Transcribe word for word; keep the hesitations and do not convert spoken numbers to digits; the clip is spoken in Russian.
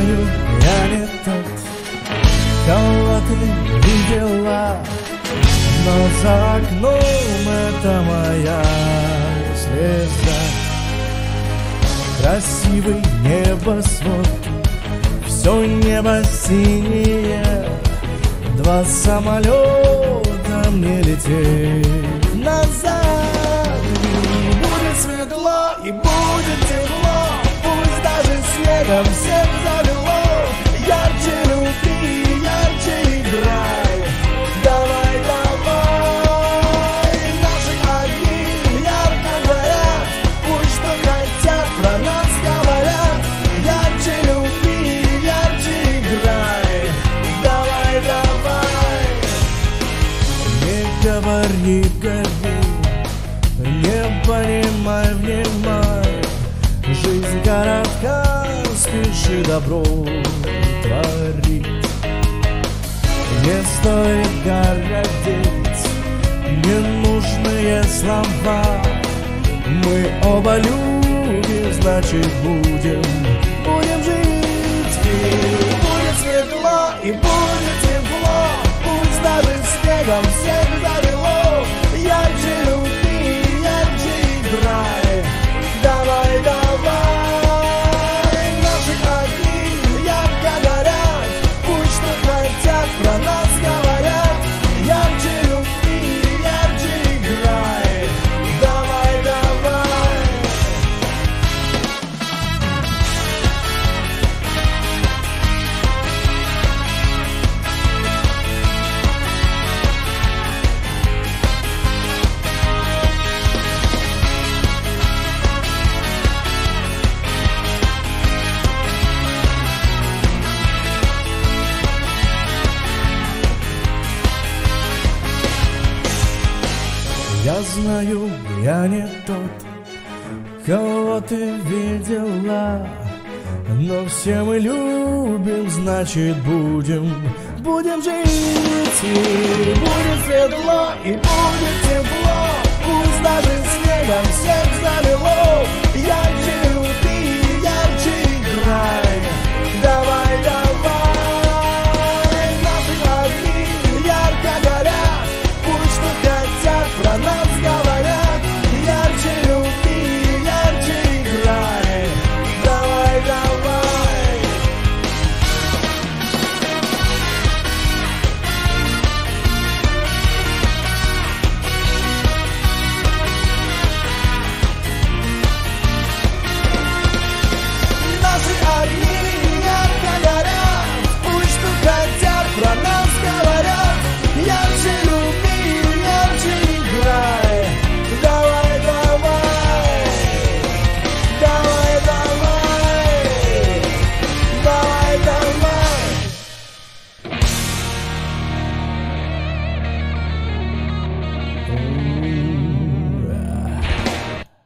знаю, я не тот, кого ты видела, но за окном это моя слеза. Красивый небосвод, все небо синее, два самолета мне лететь назад. И будет светло, и будет тепло, пусть даже снегом всех завело. Ярче люби, ярче играй, давай, давай. Наши огни ярко горят, пусть что хотят про нас говорят. Ярче люби, ярче играй, давай, давай. Не говори, гори, не понимай, внимай. Жизнь коротка, спеши добро творить. Не стоит городить ненужные слова. Мы оба любим, значит будем, будем жить. И будет светло, и будет тепло, пусть даже снегом всех завело. Ярче люби, ярче играй, давай, давай. Наши огни ярко горят, пусть что хотят про нас говорят. Ярче люби, ярче играй, давай, давай. Я знаю, я не тот, кого ты видела, но все мы любим, значит будем, будем жить. И будет светло, и будет тепло, пусть даже снегом всех завело.